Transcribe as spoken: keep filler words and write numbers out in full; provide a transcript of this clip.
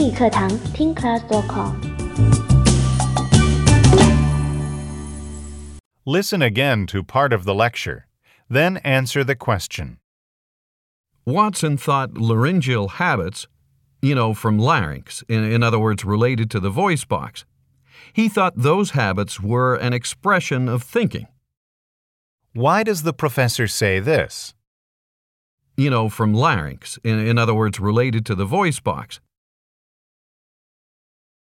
英语课堂听 class dot com。 Listen again to part of the lecture, then answer the question. Watson thought laryngeal habits, you know, from larynx, in, in other words, related to the voice box. He thought those habits were an expression of thinking. Why does the professor say this? You know, from larynx, in, in other words, related to the voice box.